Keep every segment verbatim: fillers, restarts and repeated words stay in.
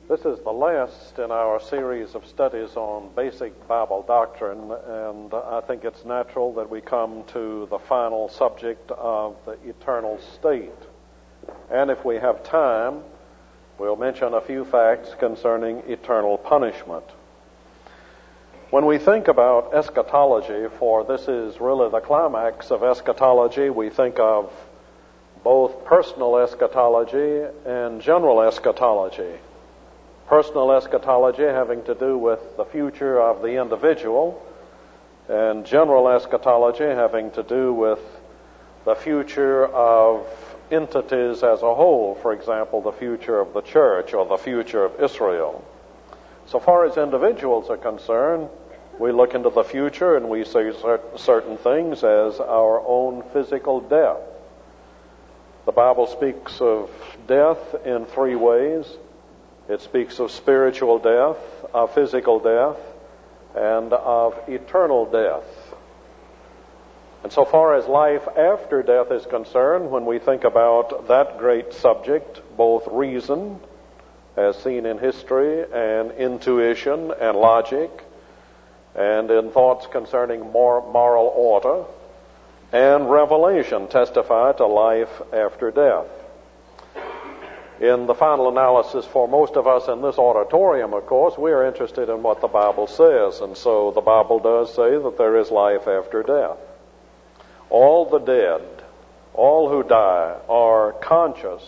This is the last in our series of studies on basic Bible doctrine, and I think it's natural that we come to the final subject of the eternal state. And if we have time, we'll mention a few facts concerning eternal punishment. When we think about eschatology, for this is really the climax of eschatology, we think of both personal eschatology and general eschatology. Personal eschatology having to do with the future of the individual, and general eschatology having to do with the future of entities as a whole, for example, the future of the church or the future of Israel. So far as individuals are concerned, we look into the future and we see certain things as our own physical death. The Bible speaks of death in three ways. It speaks of spiritual death, of physical death, and of eternal death. And so far as life after death is concerned, when we think about that great subject, both reason, as seen in history, and intuition and logic, and in thoughts concerning moral order, and revelation testify to life after death. In the final analysis, for most of us in this auditorium, of course, we are interested in what the Bible says, and so the Bible does say that there is life after death. All the dead, all who die, are conscious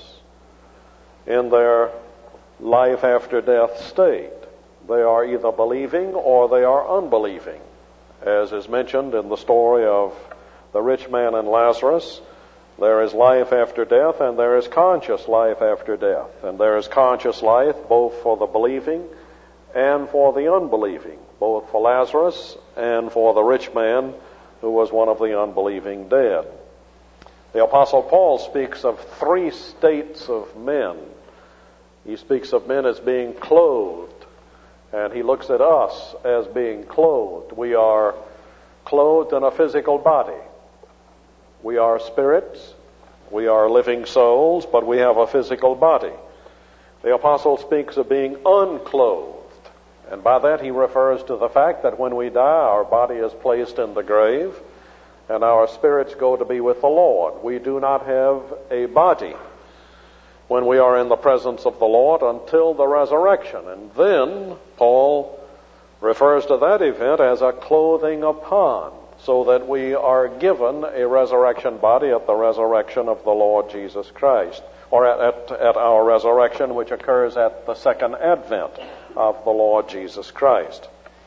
in their life after death state. They are either believing or they are unbelieving, as is mentioned in the story of the rich man and Lazarus. There is life after death, and there is conscious life after death. And there is conscious life both for the believing and for the unbelieving, both for Lazarus and for the rich man who was one of the unbelieving dead. The Apostle Paul speaks of three states of men. He speaks of men as being clothed, and he looks at us as being clothed. We are clothed in a physical body. We are spirits, we are living souls, but we have a physical body. The apostle speaks of being unclothed, and by that he refers to the fact that when we die, our body is placed in the grave, and our spirits go to be with the Lord. We do not have a body when we are in the presence of the Lord until the resurrection, and then Paul refers to that event as a clothing upon, so that we are given a resurrection body at the resurrection of the Lord Jesus Christ, or at, at, at our resurrection, which occurs at the second advent of the Lord Jesus Christ.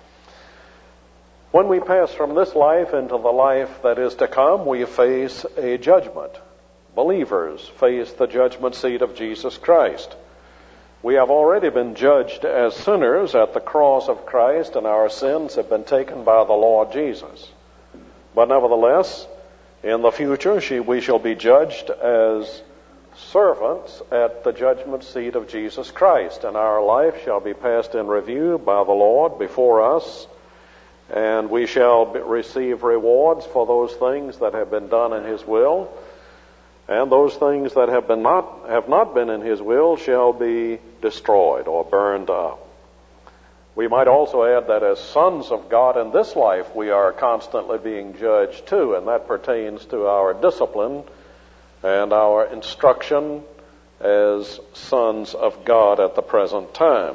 When we pass from this life into the life that is to come, we face a judgment. Believers face the judgment seat of Jesus Christ. We have already been judged as sinners at the cross of Christ, and our sins have been taken by the Lord Jesus. But nevertheless, in the future, we shall be judged as servants at the judgment seat of Jesus Christ, and our life shall be passed in review by the Lord before us, and we shall receive rewards for those things that have been done in His will, and those things that have been not have not been in His will shall be destroyed or burned up. We might also add that as sons of God in this life, we are constantly being judged too, and that pertains to our discipline and our instruction as sons of God at the present time.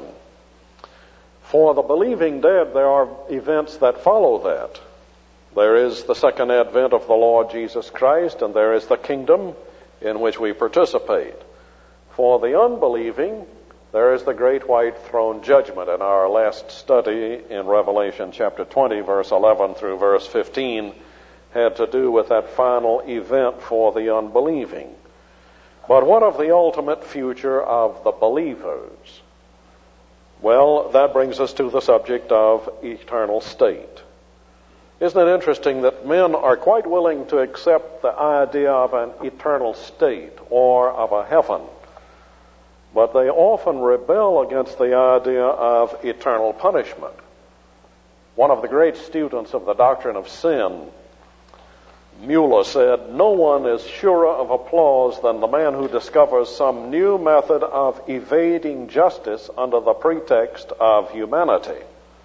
For the believing dead, there are events that follow that. There is the second advent of the Lord Jesus Christ, and there is the kingdom in which we participate. For the unbelieving, there is the great white throne judgment. In our last study in Revelation chapter twenty, verse eleven through verse fifteen, had to do with that final event for the unbelieving. But what of the ultimate future of the believers? Well, that brings us to the subject of eternal state. Isn't it interesting that men are quite willing to accept the idea of an eternal state or of a heaven, but they often rebel against the idea of eternal punishment. One of the great students of the doctrine of sin, Mueller said, "No one is surer of applause than the man who discovers some new method of evading justice under the pretext of humanity."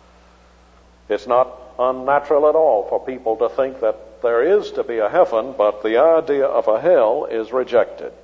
It's not unnatural at all for people to think that there is to be a heaven, but the idea of a hell is rejected.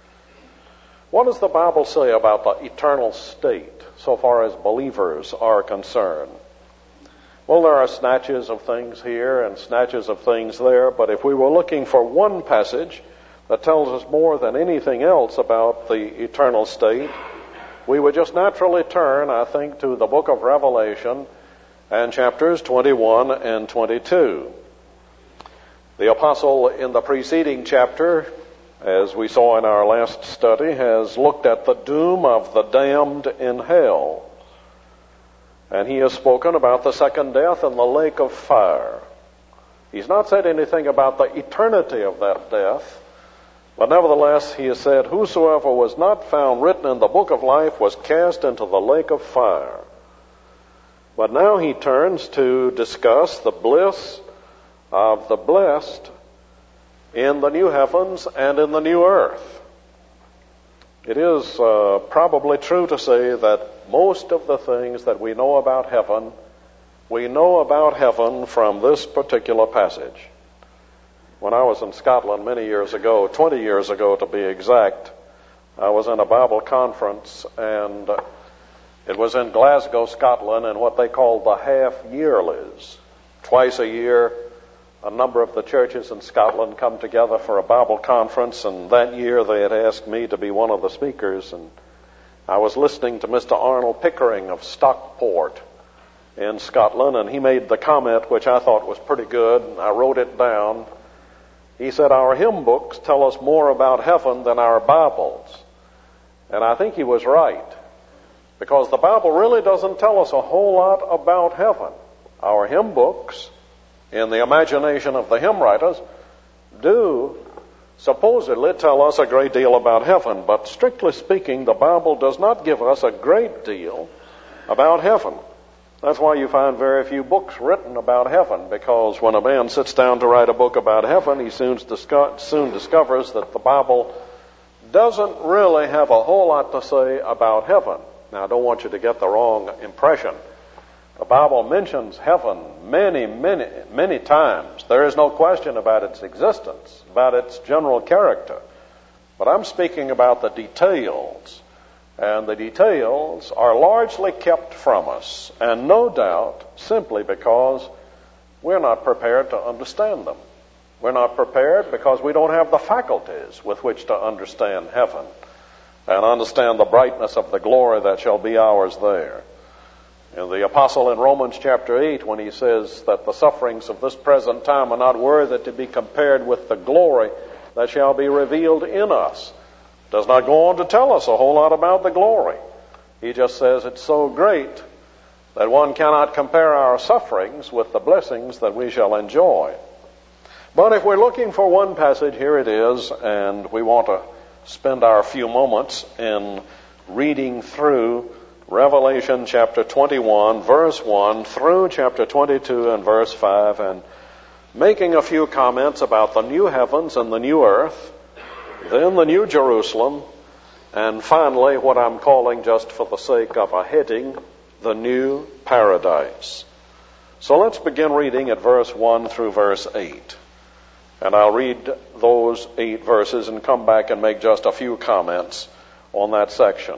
What does the Bible say about the eternal state so far as believers are concerned? Well, there are snatches of things here and snatches of things there, but if we were looking for one passage that tells us more than anything else about the eternal state, we would just naturally turn, I think, to the book of Revelation and chapters twenty-one and twenty-two. The apostle in the preceding chapter, as we saw in our last study, has looked at the doom of the damned in hell. And he has spoken about the second death and the lake of fire. He's not said anything about the eternity of that death, but nevertheless he has said, "Whosoever was not found written in the book of life was cast into the lake of fire." But now he turns to discuss the bliss of the blessed in the new heavens and in the new earth. It is uh, probably true to say that most of the things that we know about heaven, we know about heaven from this particular passage. When I was in Scotland many years ago, twenty years ago to be exact, I was in a Bible conference, and it was in Glasgow, Scotland, in what they called the half-yearlies. Twice a year, a number of the churches in Scotland come together for a Bible conference, and that year they had asked me to be one of the speakers, and I was listening to Mister Arnold Pickering of Stockport in Scotland, and he made the comment, which I thought was pretty good, and I wrote it down. He said, "Our hymn books tell us more about heaven than our Bibles." And I think he was right, because the Bible really doesn't tell us a whole lot about heaven. Our hymn books, in the imagination of the hymn writers, do supposedly tell us a great deal about heaven, but strictly speaking, the Bible does not give us a great deal about heaven. That's why you find very few books written about heaven, because when a man sits down to write a book about heaven, he soon, disco- soon discovers that the Bible doesn't really have a whole lot to say about heaven. Now, I don't want you to get the wrong impression. The Bible mentions heaven many, many, many times. There is no question about its existence, about its general character. But I'm speaking about the details. And the details are largely kept from us, and no doubt simply because we're not prepared to understand them. We're not prepared because we don't have the faculties with which to understand heaven and understand the brightness of the glory that shall be ours there. And the apostle in Romans chapter eight, when he says that the sufferings of this present time are not worthy to be compared with the glory that shall be revealed in us, does not go on to tell us a whole lot about the glory. He just says it's so great that one cannot compare our sufferings with the blessings that we shall enjoy. But if we're looking for one passage, here it is, and we want to spend our few moments in reading through Revelation chapter twenty-one, verse one, through chapter twenty-two and verse five, and making a few comments about the new heavens and the new earth, then the New Jerusalem, and finally what I'm calling, just for the sake of a heading, the New Paradise. So let's begin reading at verse one through verse eight. And I'll read those eight verses and come back and make just a few comments on that section.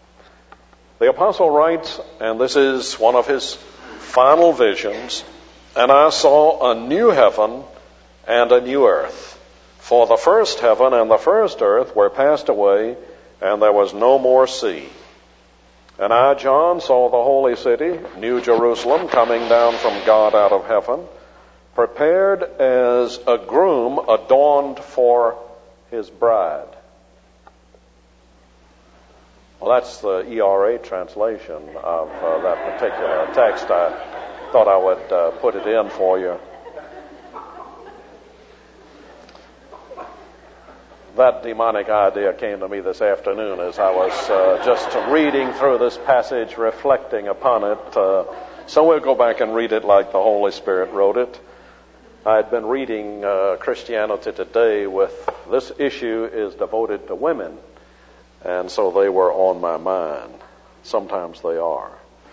The apostle writes, and this is one of his final visions, "And I saw a new heaven and a new earth. For the first heaven and the first earth were passed away, and there was no more sea. And I, John, saw the holy city, New Jerusalem, coming down from God out of heaven, prepared as a groom adorned for his bride." Well, that's the E R A translation of uh, that particular text. I thought I would uh, put it in for you. That demonic idea came to me this afternoon as I was uh, just reading through this passage, reflecting upon it. Uh, so we'll go back and read it like the Holy Spirit wrote it. I had been reading uh, Christianity Today with this issue is devoted to women, and so they were on my mind. Sometimes they are.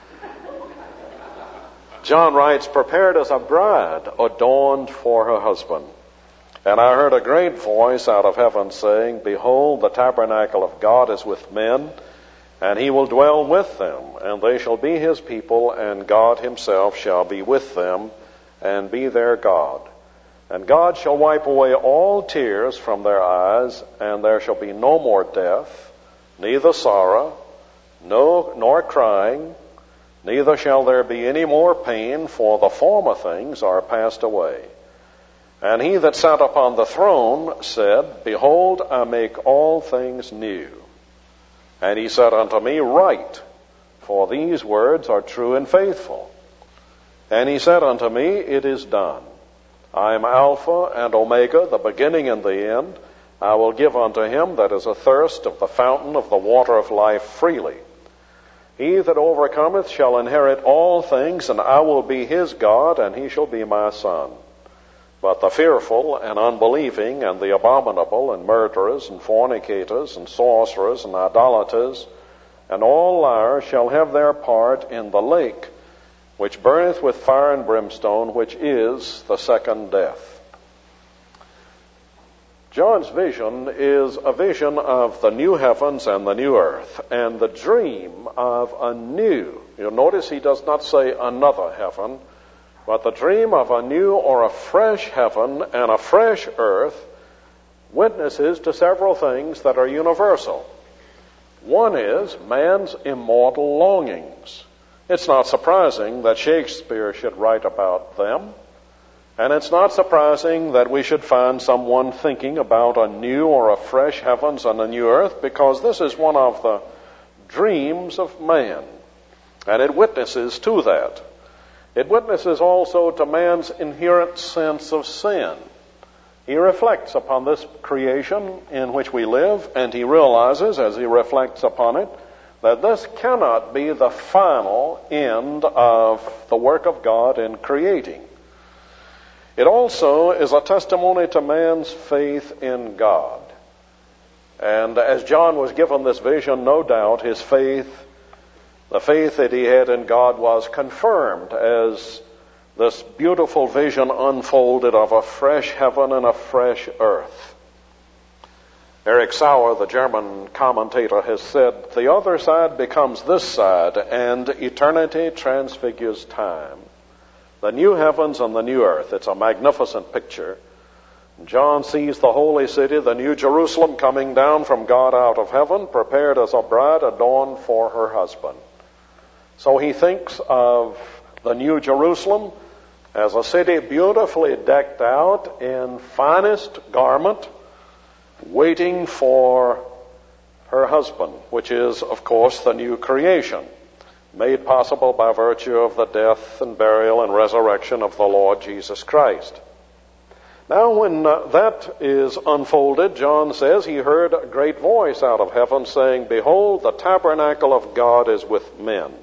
John writes, prepared as a bride adorned for her husband. And I heard a great voice out of heaven saying, behold, the tabernacle of God is with men, and he will dwell with them, and they shall be his people, and God himself shall be with them, and be their God. And God shall wipe away all tears from their eyes, and there shall be no more death, neither sorrow, no, nor crying, neither shall there be any more pain, for the former things are passed away. And he that sat upon the throne said, behold, I make all things new. And he said unto me, write, for these words are true and faithful. And he said unto me, it is done. I am Alpha and Omega, the beginning and the end. I will give unto him that is athirst of the fountain of the water of life freely. He that overcometh shall inherit all things, and I will be his God, and he shall be my son. But the fearful and unbelieving and the abominable and murderers and fornicators and sorcerers and idolaters and all liars shall have their part in the lake, which burneth with fire and brimstone, which is the second death. John's vision is a vision of the new heavens and the new earth, and the dream of a new. You'll notice he does not say another heaven, but the dream of a new or a fresh heaven and a fresh earth witnesses to several things that are universal. One is man's immortal longings. It's not surprising that Shakespeare should write about them, and it's not surprising that we should find someone thinking about a new or a fresh heavens and a new earth, because this is one of the dreams of man, and it witnesses to that. It witnesses also to man's inherent sense of sin. He reflects upon this creation in which we live, and he realizes, as he reflects upon it, that this cannot be the final end of the work of God in creating. It also is a testimony to man's faith in God. And as John was given this vision, no doubt his faith, the faith that he had in God, was confirmed as this beautiful vision unfolded of a fresh heaven and a fresh earth. Eric Sauer, the German commentator, has said, the other side becomes this side, and eternity transfigures time. The new heavens and the new earth. It's a magnificent picture. John sees the holy city, the new Jerusalem, coming down from God out of heaven, prepared as a bride adorned for her husband. So he thinks of the new Jerusalem as a city beautifully decked out in finest garment, waiting for her husband, which is, of course, the new creation, made possible by virtue of the death and burial and resurrection of the Lord Jesus Christ. Now, when uh, that is unfolded, John says he heard a great voice out of heaven saying, behold, the tabernacle of God is with men.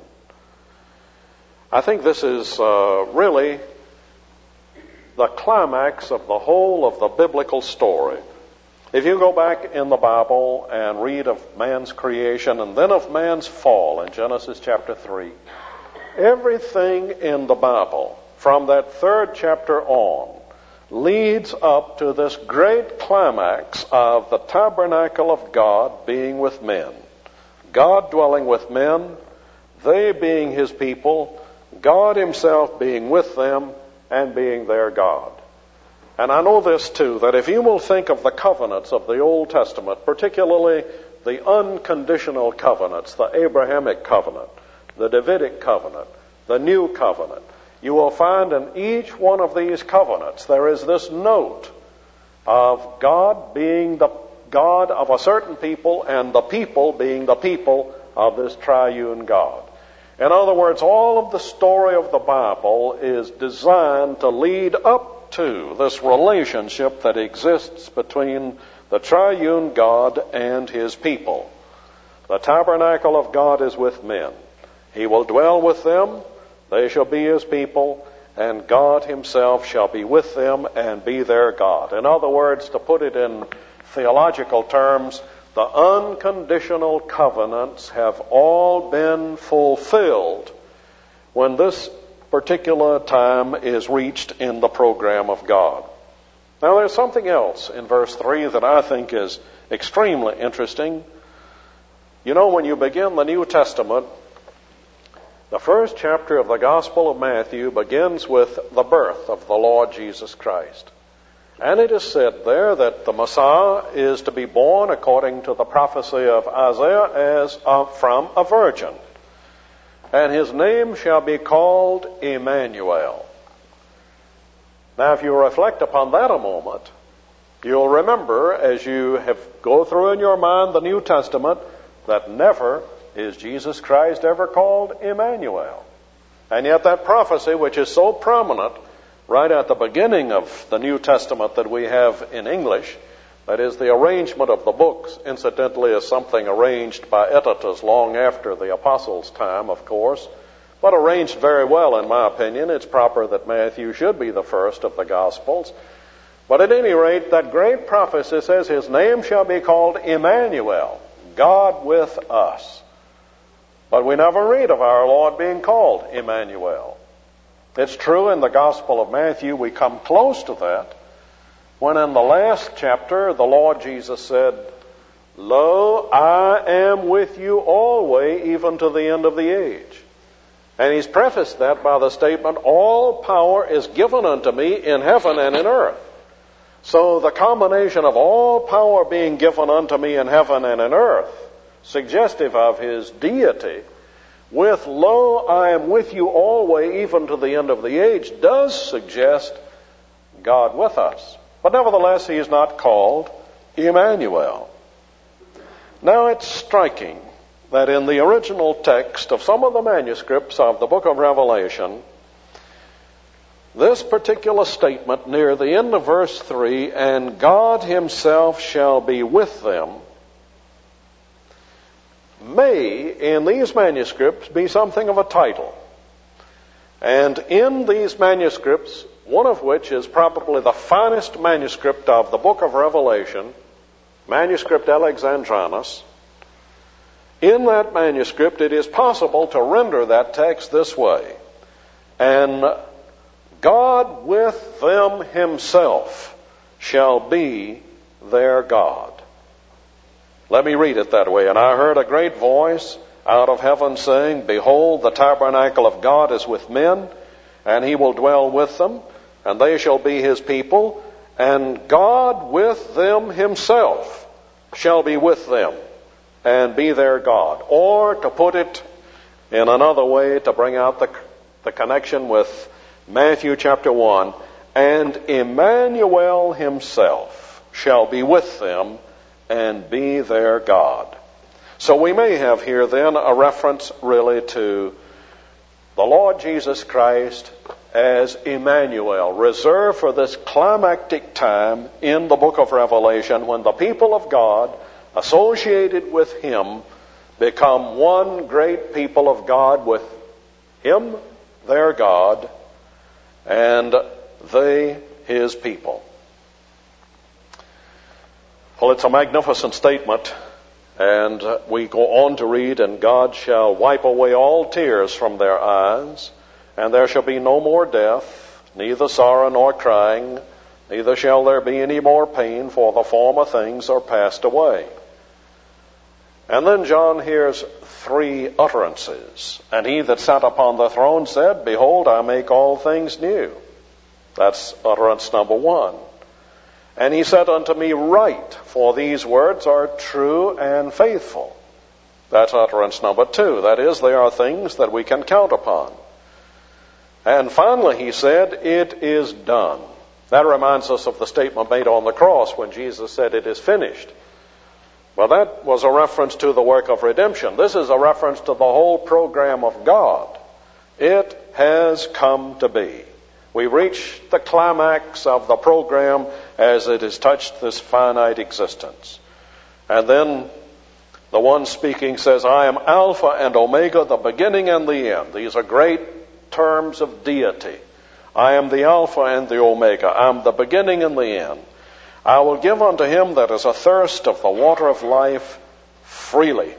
I think this is uh, really the climax of the whole of the biblical story. If you go back in the Bible and read of man's creation and then of man's fall in Genesis chapter three, everything in the Bible from that third chapter on leads up to this great climax of the tabernacle of God being with men. God dwelling with men, they being his people, God himself being with them and being their God. And I know this too, that if you will think of the covenants of the Old Testament, particularly the unconditional covenants, the Abrahamic covenant, the Davidic covenant, the New Covenant, you will find in each one of these covenants there is this note of God being the God of a certain people and the people being the people of this triune God. In other words, all of the story of the Bible is designed to lead up to this relationship that exists between the triune God and his people. The tabernacle of God is with men. He will dwell with them. They shall be his people, and God himself shall be with them and be their God. In other words, to put it in theological terms, the unconditional covenants have all been fulfilled when this particular time is reached in the program of God. Now, there's something else in verse three that I think is extremely interesting. You know, when you begin the New Testament, the first chapter of the Gospel of Matthew begins with the birth of the Lord Jesus Christ. And it is said there that the Messiah is to be born according to the prophecy of Isaiah as uh, from a virgin. And his name shall be called Emmanuel. Now, if you reflect upon that a moment, you'll remember as you have go through in your mind the New Testament that never is Jesus Christ ever called Emmanuel. And yet that prophecy, which is so prominent right at the beginning of the New Testament that we have in English, that is, the arrangement of the books, incidentally, is something arranged by editors long after the apostles' time, of course, but arranged very well, in my opinion. It's proper that Matthew should be the first of the Gospels. But at any rate, that great prophecy says his name shall be called Emmanuel, God with us. But we never read of our Lord being called Emmanuel. It's true in the Gospel of Matthew we come close to that, when in the last chapter the Lord Jesus said, Lo, I am with you always, even to the end of the age. And he's prefaced that by the statement, all power is given unto me in heaven and in earth. So the combination of all power being given unto me in heaven and in earth, suggestive of his deity, with lo, I am with you always, even to the end of the age, does suggest God with us. But nevertheless, he is not called Emmanuel. Now, it's striking that in the original text of some of the manuscripts of the book of Revelation, this particular statement near the end of verse three, and God himself shall be with them, may, in these manuscripts, be something of a title. And in these manuscripts, one of which is probably the finest manuscript of the book of Revelation, Manuscript Alexandrinus, in that manuscript it is possible to render that text this way, and God with them himself shall be their God. Let me read it that way. And I heard a great voice out of heaven saying, Behold, the tabernacle of God is with men, and he will dwell with them, and they shall be his people, and God with them himself shall be with them, and be their God. Or, to put it in another way, to bring out the, the connection with Matthew chapter one, and Emmanuel himself shall be with them, and be their God. So we may have here then a reference really to the Lord Jesus Christ as Emmanuel, reserved for this climactic time in the book of Revelation when the people of God associated with him become one great people of God, with him their God and they his people. Well, it's a magnificent statement, and we go on to read, and God shall wipe away all tears from their eyes, and there shall be no more death, neither sorrow nor crying, neither shall there be any more pain, for the former things are passed away. And then John hears three utterances, and he that sat upon the throne said, Behold, I make all things new. That's utterance number one. And he said unto me, Write, for these words are true and faithful. That's utterance number two. That is, they are things that we can count upon. And finally he said, It is done. That reminds us of the statement made on the cross when Jesus said, It is finished. Well, that was a reference to the work of redemption. This is a reference to the whole program of God. It has come to be. We reach the climax of the program as it has touched this finite existence. And then the one speaking says, I am Alpha and Omega, the beginning and the end. These are great terms of deity. I am the Alpha and the Omega. I am the beginning and the end. I will give unto him that is athirst of the water of life freely.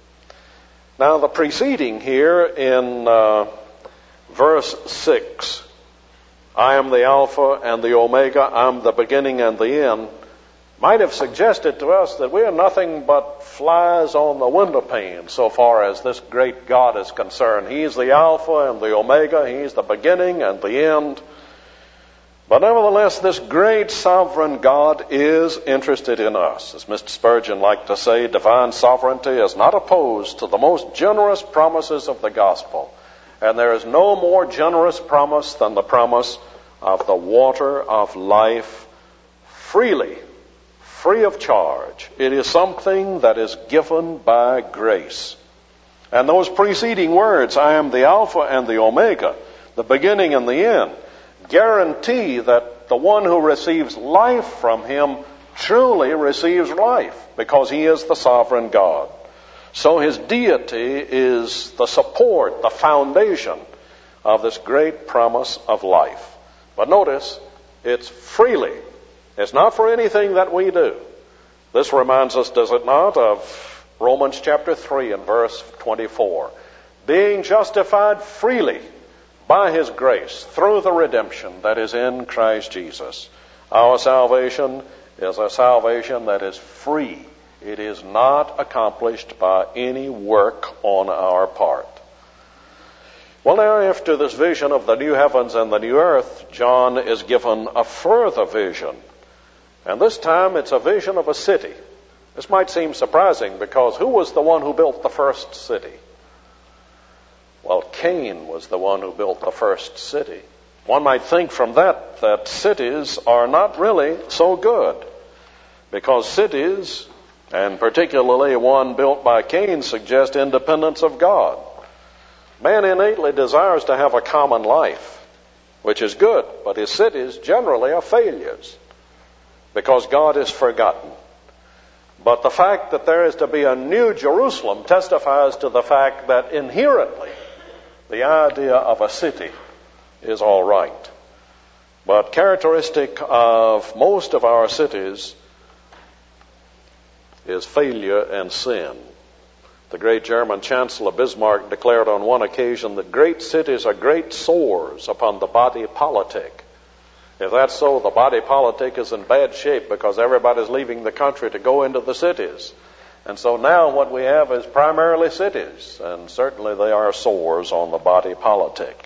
Now the preceding here in uh, verse six, I am the Alpha and the Omega, I am the beginning and the end, might have suggested to us that we are nothing but flies on the window pane so far as this great God is concerned. He's the Alpha and the Omega. He's the beginning and the end. But nevertheless, this great sovereign God is interested in us. As Mister Spurgeon liked to say, divine sovereignty is not opposed to the most generous promises of the gospel. And there is no more generous promise than the promise of the water of life freely, free of charge. It is something that is given by grace. And those preceding words, I am the Alpha and the Omega, the beginning and the end, guarantee that the one who receives life from him truly receives life, because he is the sovereign God. So his deity is the support, the foundation of this great promise of life. But notice, it's freely. It's not for anything that we do. This reminds us, does it not, of Romans chapter three and verse twenty-four. Being justified freely by his grace through the redemption that is in Christ Jesus. Our salvation is a salvation that is free. It is not accomplished by any work on our part. Well, now after this vision of the new heavens and the new earth, John is given a further vision. And this time it's a vision of a city. This might seem surprising, because who was the one who built the first city? Well, Cain was the one who built the first city. One might think from that that cities are not really so good, because cities, and particularly one built by Cain, suggest independence of God. Man innately desires to have a common life, which is good, but his cities generally are failures, because God is forgotten. But the fact that there is to be a new Jerusalem testifies to the fact that inherently the idea of a city is all right. But characteristic of most of our cities is failure and sin. The great German Chancellor Bismarck declared on one occasion that great cities are great sores upon the body politic. If that's so, the body politic is in bad shape, because everybody's leaving the country to go into the cities. And so now what we have is primarily cities, and certainly they are sores on the body politic.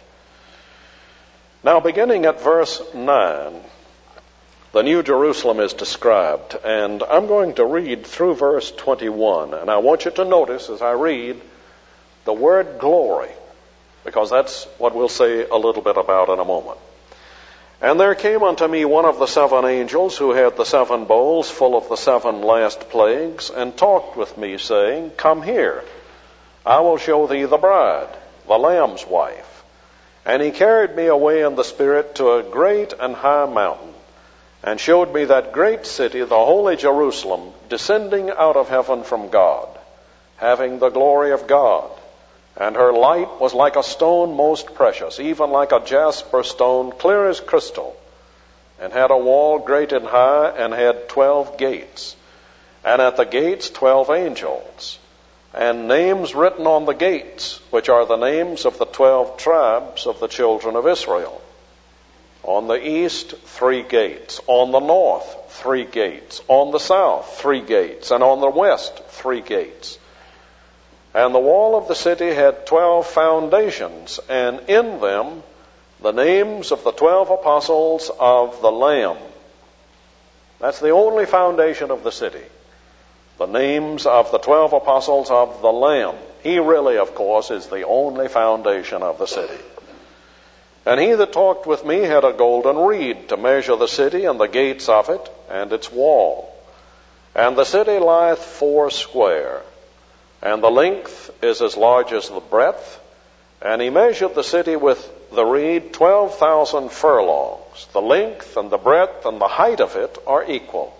Now, beginning at verse nine, the New Jerusalem is described, and I'm going to read through verse twenty-one, and I want you to notice as I read the word glory, because that's what we'll say a little bit about in a moment. And there came unto me one of the seven angels, who had the seven bowls full of the seven last plagues, and talked with me, saying, Come here, I will show thee the bride, the Lamb's wife. And he carried me away in the Spirit to a great and high mountain, and showed me that great city, the holy Jerusalem, descending out of heaven from God, having the glory of God. And her light was like a stone most precious, even like a jasper stone, clear as crystal, and had a wall great and high, and had twelve gates, and at the gates twelve angels, and names written on the gates, which are the names of the twelve tribes of the children of Israel. On the east, three gates. On the north, three gates. On the south, three gates. And on the west, three gates. And the wall of the city had twelve foundations, and in them the names of the twelve apostles of the Lamb. That's the only foundation of the city. The names of the twelve apostles of the Lamb. He really, of course, is the only foundation of the city. And he that talked with me had a golden reed to measure the city and the gates of it and its wall. And the city lieth four square, and the length is as large as the breadth. And he measured the city with the reed twelve thousand furlongs. The length and the breadth and the height of it are equal.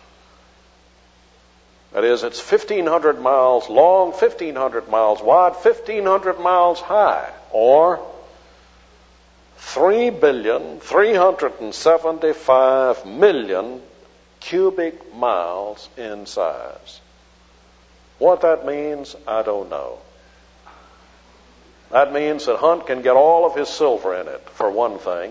That is, it's fifteen hundred miles long, fifteen hundred miles wide, fifteen hundred miles high, or three billion, three hundred seventy-five million cubic miles in size. What that means, I don't know. That means that Hunt can get all of his silver in it, for one thing.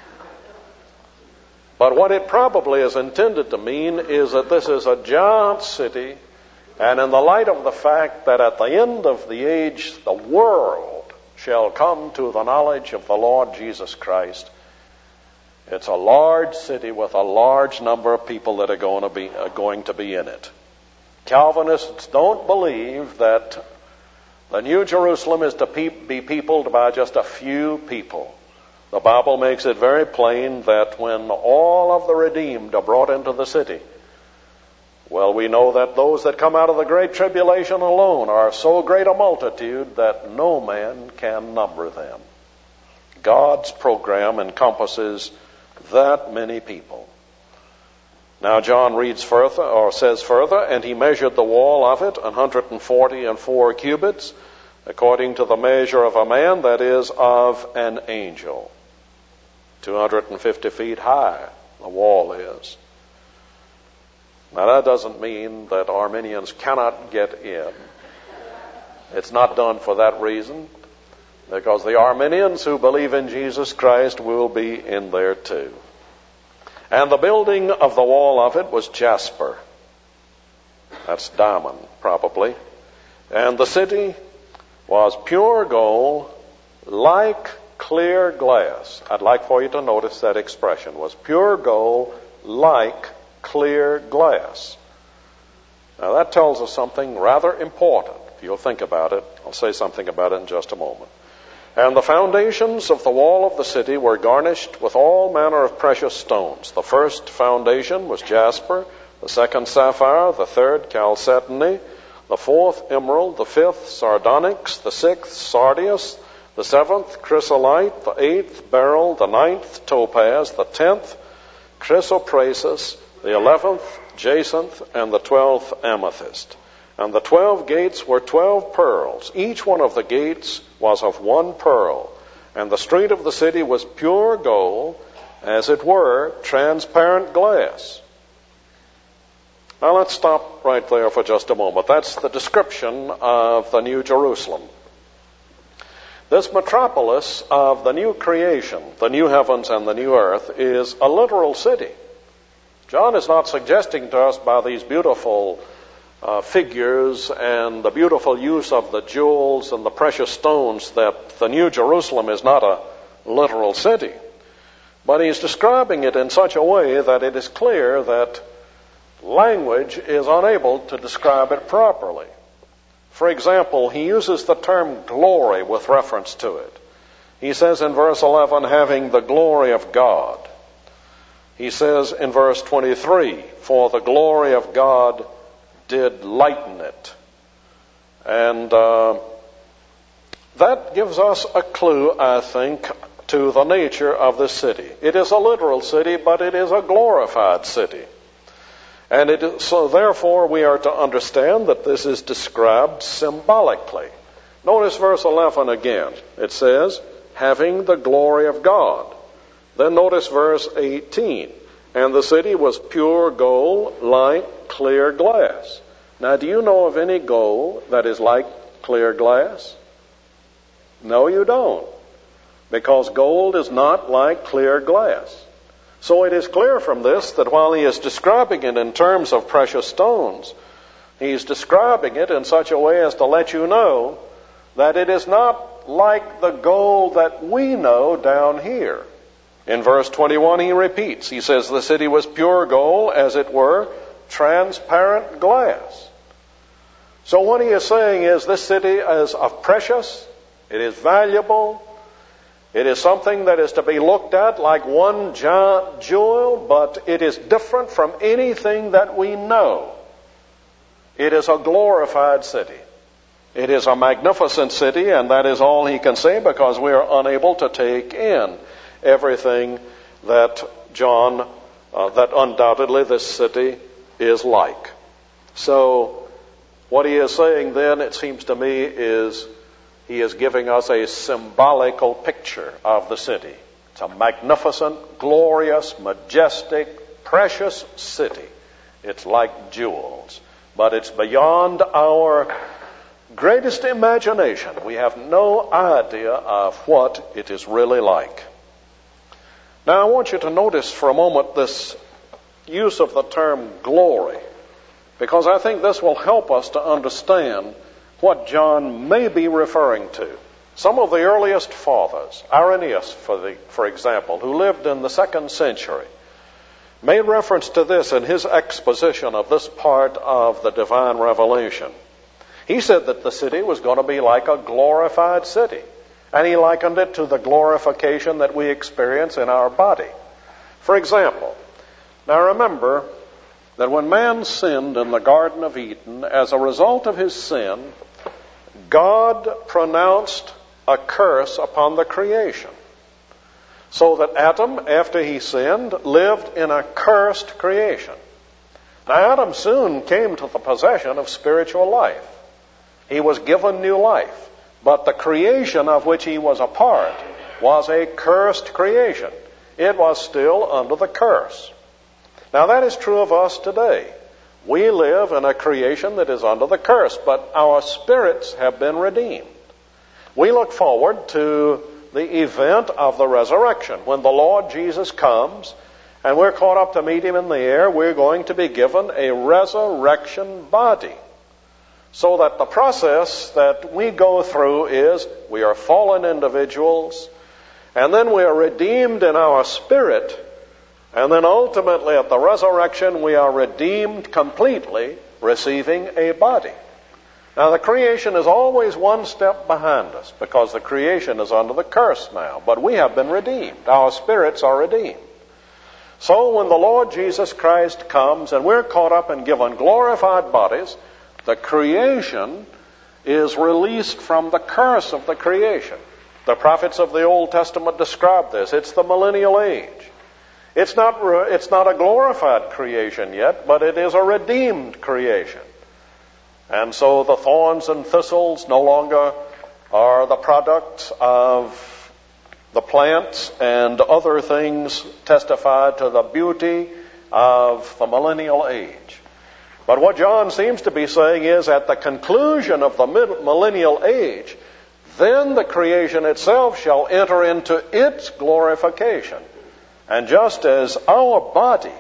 But what it probably is intended to mean is that this is a giant city, and in the light of the fact that at the end of the age the world shall come to the knowledge of the Lord Jesus Christ, it's a large city with a large number of people that are going to be, are going to be in it. Calvinists don't believe that the New Jerusalem is to be peopled by just a few people. The Bible makes it very plain that when all of the redeemed are brought into the city, well, we know that those that come out of the great tribulation alone are so great a multitude that no man can number them. God's program encompasses that many people. Now John reads further, or says further, and he measured the wall of it one hundred forty and four cubits, according to the measure of a man, that is, of an angel. two hundred fifty feet high, the wall is. Now that doesn't mean that Arminians cannot get in. It's not done for that reason, because the Arminians who believe in Jesus Christ will be in there too. And the building of the wall of it was jasper. That's diamond, probably. And the city was pure gold, like clear glass. I'd like for you to notice that expression, was pure gold, like clear glass. Now that tells us something rather important. If you'll think about it, I'll say something about it in just a moment. And the foundations of the wall of the city were garnished with all manner of precious stones. The first foundation was jasper, the second sapphire, the third chalcedony, the fourth emerald, the fifth sardonyx, the sixth sardius, the seventh chrysolite, the eighth beryl, the ninth topaz, the tenth chrysoprasus, the eleventh jacinth, and the twelfth amethyst. And the twelve gates were twelve pearls. Each one of the gates was of one pearl. And the street of the city was pure gold, as it were, transparent glass. Now let's stop right there for just a moment. That's the description of the New Jerusalem. This metropolis of the new creation, the new heavens and the new earth, is a literal city. John is not suggesting to us by these beautiful Uh, figures and the beautiful use of the jewels and the precious stones that the New Jerusalem is not a literal city. But he's describing it in such a way that it is clear that language is unable to describe it properly. For example, he uses the term glory with reference to it. He says in verse eleven, having the glory of God. He says in verse twenty-three, for the glory of God did lighten it. And uh, that gives us a clue, I think, to the nature of this city. It is a literal city, but it is a glorified city. And it is, so therefore we are to understand that this is described symbolically. Notice verse eleven again. It says, having the glory of God. Then notice verse eighteen. And the city was pure gold, like clear glass. Now, do you know of any gold that is like clear glass? No, you don't. Because gold is not like clear glass. So it is clear from this that while he is describing it in terms of precious stones, he's describing it in such a way as to let you know that it is not like the gold that we know down here. In verse twenty-one, he repeats. He says the city was pure gold, as it were, transparent glass. So what he is saying is this city is of precious, it is valuable, it is something that is to be looked at like one giant jewel, but it is different from anything that we know. It is a glorified city. It is a magnificent city, and that is all he can say because we are unable to take in everything that John, uh, that undoubtedly this city is like. So what he is saying then, it seems to me, is he is giving us a symbolical picture of the city. It's a magnificent, glorious, majestic, precious city. It's like jewels, but it's beyond our greatest imagination. We have no idea of what it is really like. Now, I want you to notice for a moment this use of the term glory, because I think this will help us to understand what John may be referring to. Some of the earliest fathers, Irenaeus, for, the, for example, who lived in the second century, made reference to this in his exposition of this part of the divine revelation. He said that the city was going to be like a glorified city, and he likened it to the glorification that we experience in our body. For example, now remember that when man sinned in the Garden of Eden, as a result of his sin, God pronounced a curse upon the creation. So that Adam, after he sinned, lived in a cursed creation. Now, Adam soon came to the possession of spiritual life. He was given new life. But the creation of which he was a part was a cursed creation. It was still under the curse. Now, that is true of us today. We live in a creation that is under the curse, but our spirits have been redeemed. We look forward to the event of the resurrection. When the Lord Jesus comes and we're caught up to meet him in the air, we're going to be given a resurrection body. So that the process that we go through is we are fallen individuals, and then we are redeemed in our spirit, and then ultimately at the resurrection we are redeemed completely, receiving a body. Now, the creation is always one step behind us because the creation is under the curse now. But we have been redeemed. Our spirits are redeemed. So when the Lord Jesus Christ comes and we're caught up and given glorified bodies, the creation is released from the curse of the creation. The prophets of the Old Testament describe this. It's the millennial age. It's not, it's not a glorified creation yet, but it is a redeemed creation. And so the thorns and thistles no longer are the products of the plants, and other things testify to the beauty of the millennial age. But what John seems to be saying is at the conclusion of the millennial age, then the creation itself shall enter into its glorification. And just as our body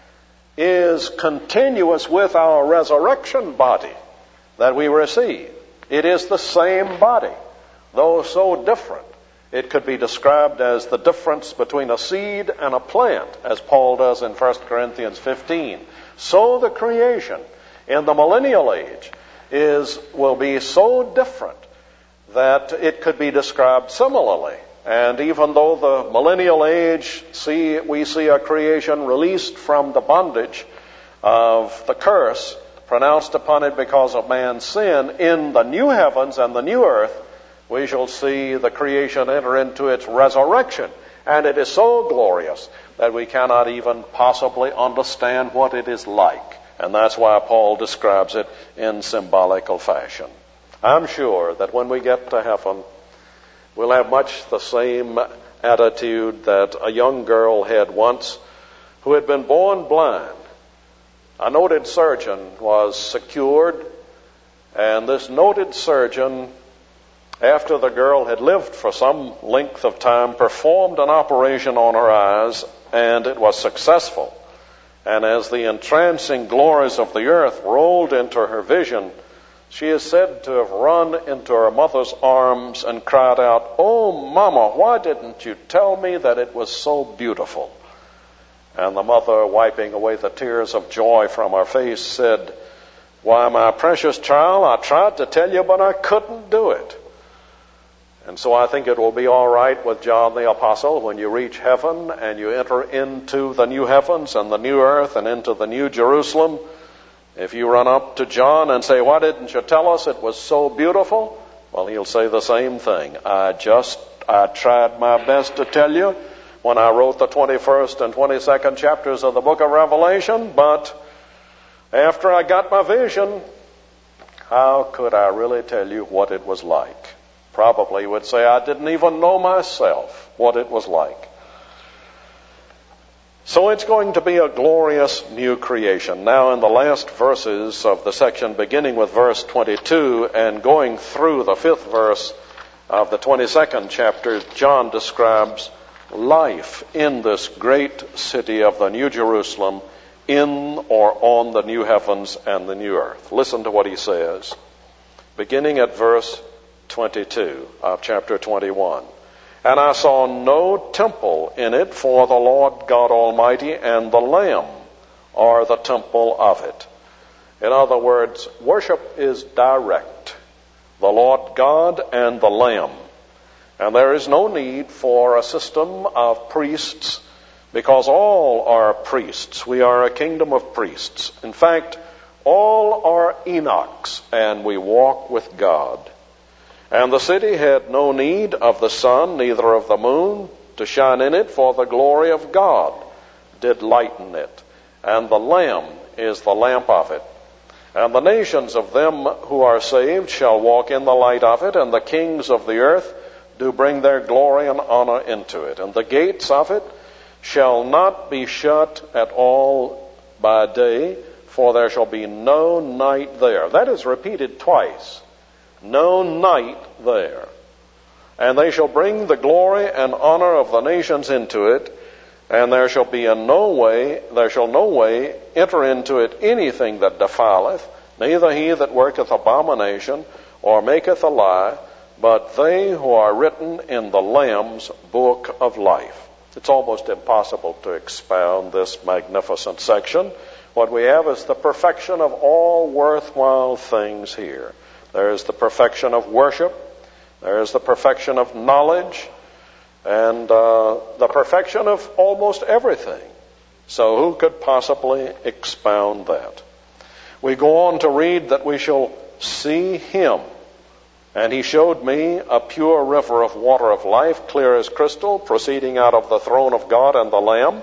is continuous with our resurrection body that we receive, it is the same body, though so different. It could be described as the difference between a seed and a plant, as Paul does in First Corinthians fifteen. So the creation in the millennial age is will be so different that it could be described similarly. And even though the millennial age, see, we see a creation released from the bondage of the curse pronounced upon it because of man's sin, in the new heavens and the new earth, we shall see the creation enter into its resurrection. And it is so glorious that we cannot even possibly understand what it is like. And that's why Paul describes it in symbolical fashion. I'm sure that when we get to heaven, we'll have much the same attitude that a young girl had once who had been born blind. A noted surgeon was secured, and this noted surgeon, after the girl had lived for some length of time, performed an operation on her eyes, and it was successful. And as the entrancing glories of the earth rolled into her vision, she is said to have run into her mother's arms and cried out, "Oh, Mama, why didn't you tell me that it was so beautiful?" And the mother, wiping away the tears of joy from her face, said, "Why, my precious child, I tried to tell you, but I couldn't do it." And so I think it will be all right with John the Apostle when you reach heaven and you enter into the new heavens and the new earth and into the new Jerusalem. If you run up to John and say, "Why didn't you tell us it was so beautiful?" Well, he'll say the same thing. I just, I tried my best to tell you when I wrote the twenty-first and twenty-second chapters of the book of Revelation, but after I got my vision, how could I really tell you what it was like? Probably would say I didn't even know myself what it was like. So it's going to be a glorious new creation. Now in the last verses of the section, beginning with verse twenty-two and going through the fifth verse of the twenty-second chapter, John describes life in this great city of the New Jerusalem, in or on the new heavens and the new earth. Listen to what he says, beginning at verse twenty-two of chapter twenty-one. And I saw no temple in it, for the Lord God Almighty and the Lamb are the temple of it. In other words, worship is direct. The Lord God and the Lamb. And there is no need for a system of priests, because all are priests. We are a kingdom of priests. In fact, all are Enochs, and we walk with God. And the city had no need of the sun, neither of the moon, to shine in it, for the glory of God did lighten it. And the Lamb is the lamp of it. And the nations of them who are saved shall walk in the light of it, and the kings of the earth do bring their glory and honor into it. And the gates of it shall not be shut at all by day, for there shall be no night there. That is repeated twice. No night there. And they shall bring the glory and honor of the nations into it, and there shall be in no way, there shall no way enter into it anything that defileth, neither he that worketh abomination, or maketh a lie, but they who are written in the Lamb's book of life. It's almost impossible to expound this magnificent section. What we have is the perfection of all worthwhile things here. There is the perfection of worship. There is the perfection of knowledge. And uh, the perfection of almost everything. So who could possibly expound that? We go on to read that we shall see him. And he showed me a pure river of water of life, clear as crystal, proceeding out of the throne of God and the Lamb.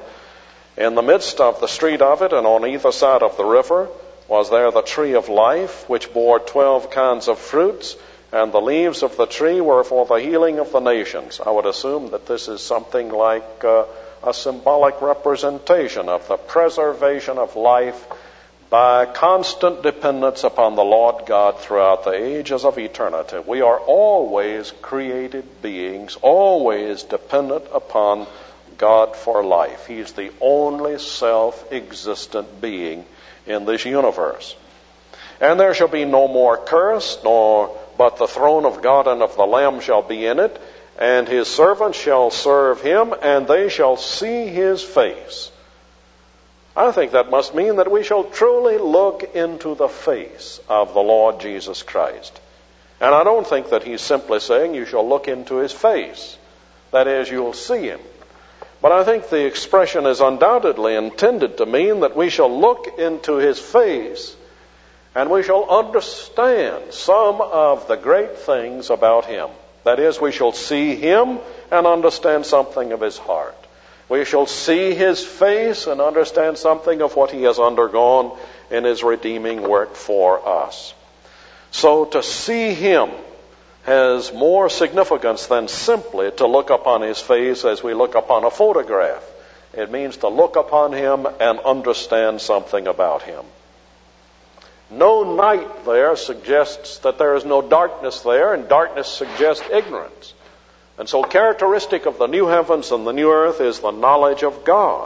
In the midst of the street of it, and on either side of the river, was there the tree of life, which bore twelve kinds of fruits, and the leaves of the tree were for the healing of the nations. I would assume that this is something like uh, a symbolic representation of the preservation of life by constant dependence upon the Lord God throughout the ages of eternity. We are always created beings, always dependent upon God for life. He's the only self-existent being in this universe. And there shall be no more curse, nor but the throne of God and of the Lamb shall be in it, and his servants shall serve him, and they shall see his face. I think that must mean that we shall truly look into the face of the Lord Jesus Christ. And I don't think that he's simply saying you shall look into his face. That is, you'll see him. But I think the expression is undoubtedly intended to mean that we shall look into his face and we shall understand some of the great things about him. That is, we shall see him and understand something of his heart. We shall see his face and understand something of what he has undergone in his redeeming work for us. So to see him has more significance than simply to look upon his face as we look upon a photograph. It means to look upon him and understand something about him. No night there suggests that there is no darkness there, and darkness suggests ignorance. And so characteristic of the new heavens and the new earth is the knowledge of God.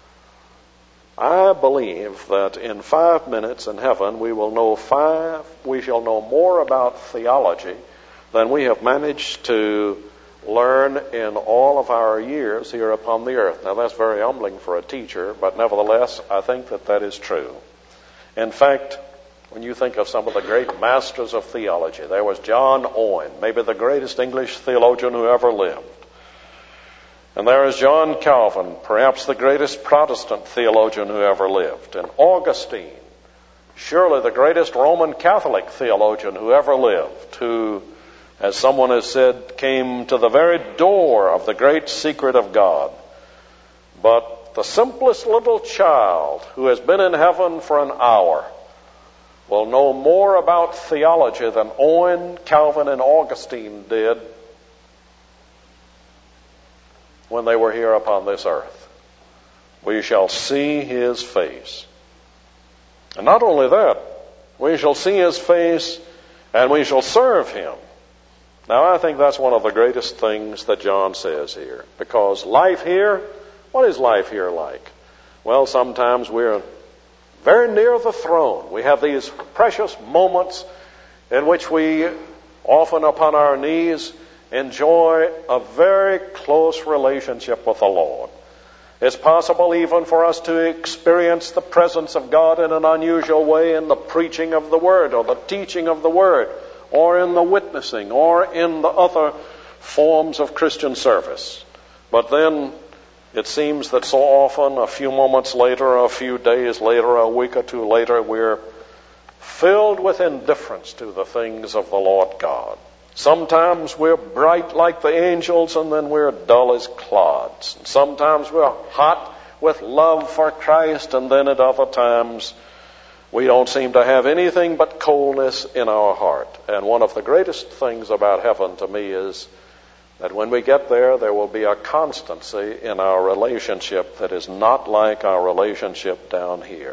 I believe that in five minutes in heaven we will know five, we shall know more about theology than we have managed to learn in all of our years here upon the earth. Now that's very humbling for a teacher, but nevertheless I think that that is true. In fact, when you think of some of the great masters of theology, there was John Owen, maybe the greatest English theologian who ever lived. And there is John Calvin, perhaps the greatest Protestant theologian who ever lived. And Augustine, surely the greatest Roman Catholic theologian who ever lived, who, as someone has said, came to the very door of the great secret of God. But the simplest little child who has been in heaven for an hour will know more about theology than Owen, Calvin, and Augustine did when they were here upon this earth. We shall see his face. And not only that, we shall see his face and we shall serve him. Now, I think that's one of the greatest things that John says here. Because life here, what is life here like? Well, sometimes we're very near the throne. We have these precious moments in which we, often upon our knees, enjoy a very close relationship with the Lord. It's possible even for us to experience the presence of God in an unusual way in the preaching of the Word or the teaching of the Word or in the witnessing or in the other forms of Christian service. But then it seems that so often, a few moments later, a few days later, a week or two later, we're filled with indifference to the things of the Lord God. Sometimes we're bright like the angels, and then we're dull as clods. And sometimes we're hot with love for Christ, and then at other times we don't seem to have anything but coldness in our heart. And one of the greatest things about heaven to me is that when we get there, there will be a constancy in our relationship that is not like our relationship down here.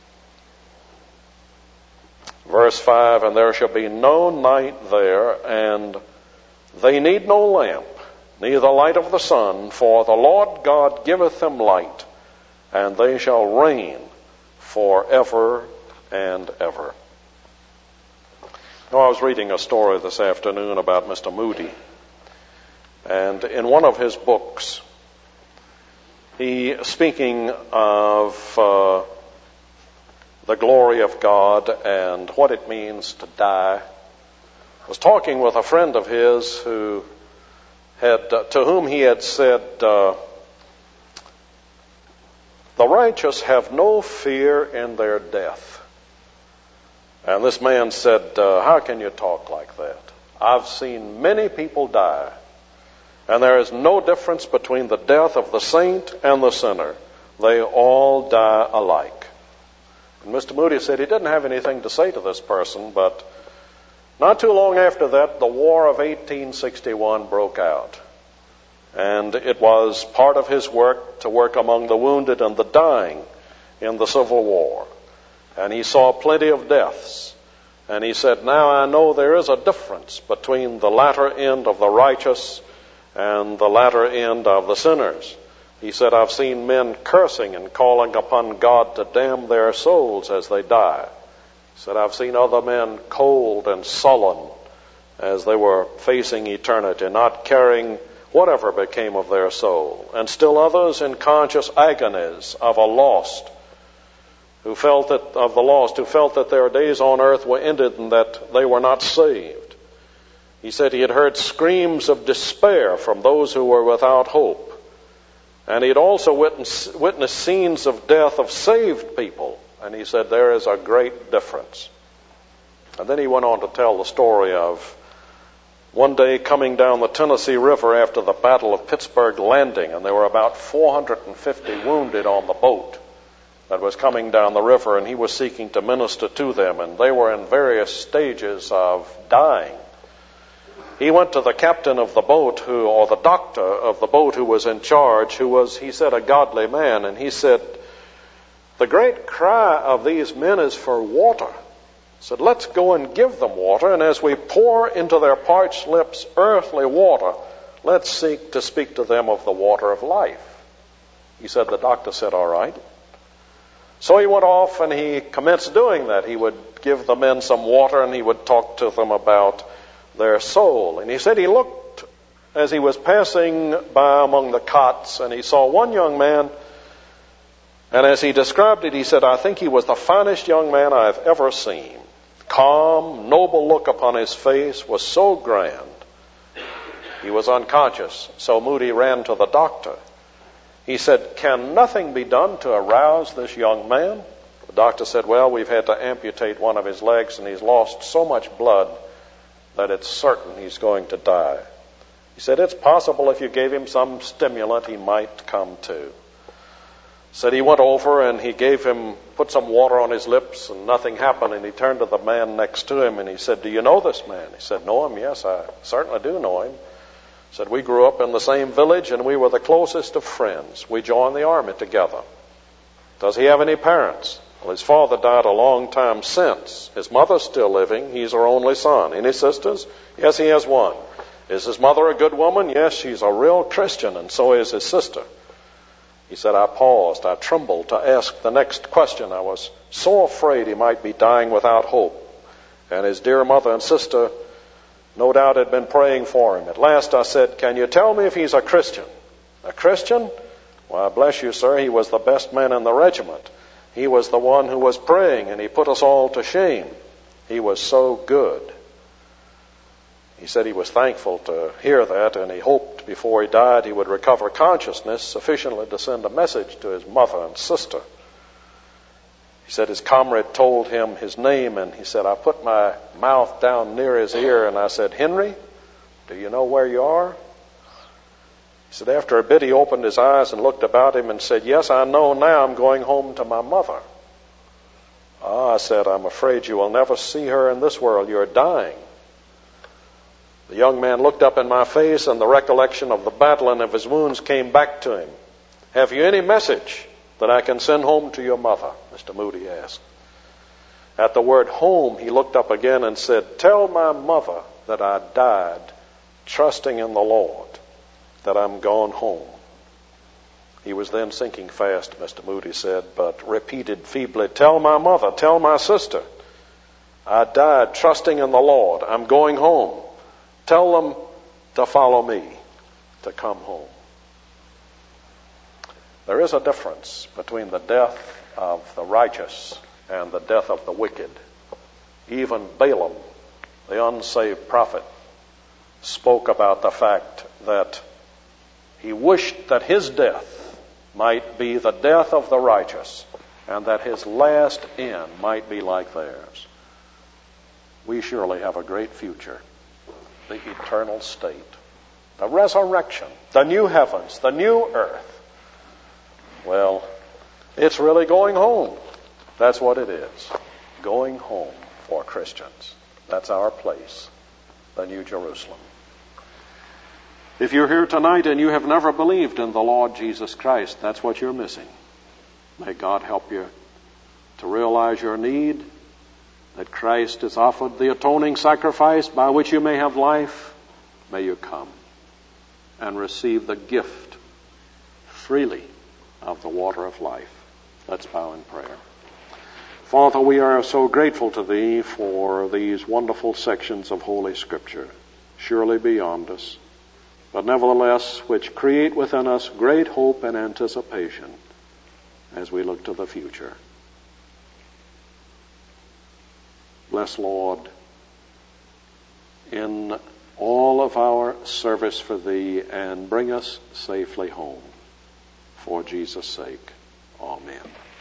Verse five, and there shall be no night there, and they need no lamp, neither light of the sun, for the Lord God giveth them light, and they shall reign forever and ever. Now, I was reading a story this afternoon about Mister Moody, and in one of his books, he, speaking of uh, the glory of God and what it means to die, was talking with a friend of his who had, uh, to whom he had said, uh, the righteous have no fear in their death. And this man said, uh, how can you talk like that? I've seen many people die, and there is no difference between the death of the saint and the sinner. They all die alike. And Mister Moody said he didn't have anything to say to this person, but not too long after that, the War of eighteen sixty-one broke out. And it was part of his work to work among the wounded and the dying in the Civil War. And he saw plenty of deaths. And he said, now I know there is a difference between the latter end of the righteous and the latter end of the sinners. He said, I've seen men cursing and calling upon God to damn their souls as they die. He said, I've seen other men cold and sullen as they were facing eternity, not caring whatever became of their soul. And still others in conscious agonies of a lost, who felt that, of the lost, who felt that their days on earth were ended and that they were not saved. He said he had heard screams of despair from those who were without hope. And he had also witnessed, witnessed scenes of death of saved people. And he said there is a great difference. And then he went on to tell the story of one day coming down the Tennessee River after the Battle of Pittsburgh Landing, and there were about four hundred fifty wounded on the boat that was coming down the river, and he was seeking to minister to them, and they were in various stages of dying. He went to the captain of the boat, who, or the doctor of the boat who was in charge, who was, he said, a godly man. And he said, the great cry of these men is for water. He said, let's go and give them water. And as we pour into their parched lips earthly water, let's seek to speak to them of the water of life. He said, the doctor said, all right. So he went off and he commenced doing that. He would give the men some water and he would talk to them about their soul. And he said he looked as he was passing by among the cots, and he saw one young man, and as he described it, he said, I think he was the finest young man I've ever seen. Calm, noble look upon his face was so grand. He was unconscious, so Moody ran to the doctor. He said, can nothing be done to arouse this young man? The doctor said, well, we've had to amputate one of his legs, and he's lost so much blood that it's certain he's going to die. He said, it's possible if you gave him some stimulant, he might come to. Said he went over and he gave him, put some water on his lips, and nothing happened. And he turned to the man next to him and he said, do you know this man? He said, know him? Yes, I certainly do know him. He said, we grew up in the same village and we were the closest of friends. We joined the army together. Does he have any parents? Well, his father died a long time since. His mother's still living. He's her only son. Any sisters? Yes, he has one. Is his mother a good woman? Yes, she's a real Christian, and so is his sister. He said, I paused. I trembled to ask the next question. I was so afraid he might be dying without hope. And his dear mother and sister no doubt had been praying for him. At last I said, can you tell me if he's a Christian? A Christian? Why, bless you, sir, he was the best man in the regiment. He was the one who was praying, and he put us all to shame. He was so good. He said he was thankful to hear that, and he hoped before he died he would recover consciousness sufficiently to send a message to his mother and sister. He said his comrade told him his name, and he said, I put my mouth down near his ear, and I said, Henry, do you know where you are? He said, after a bit he opened his eyes and looked about him and said, yes, I know now I'm going home to my mother. Ah, I said, I'm afraid you will never see her in this world. You're dying. The young man looked up in my face, and the recollection of the battle and of his wounds came back to him. Have you any message that I can send home to your mother? Mister Moody asked. At the word home, he looked up again and said, tell my mother that I died trusting in the Lord, that I'm gone home. He was then sinking fast, Mister Moody said, but repeated feebly, tell my mother, tell my sister, I died trusting in the Lord. I'm going home. Tell them to follow me, to come home. There is a difference between the death of the righteous and the death of the wicked. Even Balaam, the unsaved prophet, spoke about the fact that he wished that his death might be the death of the righteous, and that his last end might be like theirs. We surely have a great future, the eternal state, the resurrection, the new heavens, the new earth. Well, it's really going home. That's what it is. Going home for Christians. That's our place, the New Jerusalem. If you're here tonight and you have never believed in the Lord Jesus Christ, that's what you're missing. May God help you to realize your need, that Christ has offered the atoning sacrifice by which you may have life. May you come and receive the gift freely of the water of life. Let's bow in prayer. Father, we are so grateful to Thee for these wonderful sections of Holy Scripture, surely beyond us, but nevertheless which create within us great hope and anticipation as we look to the future. Bless, Lord, in all of our service for Thee, and bring us safely home. For Jesus' sake, amen.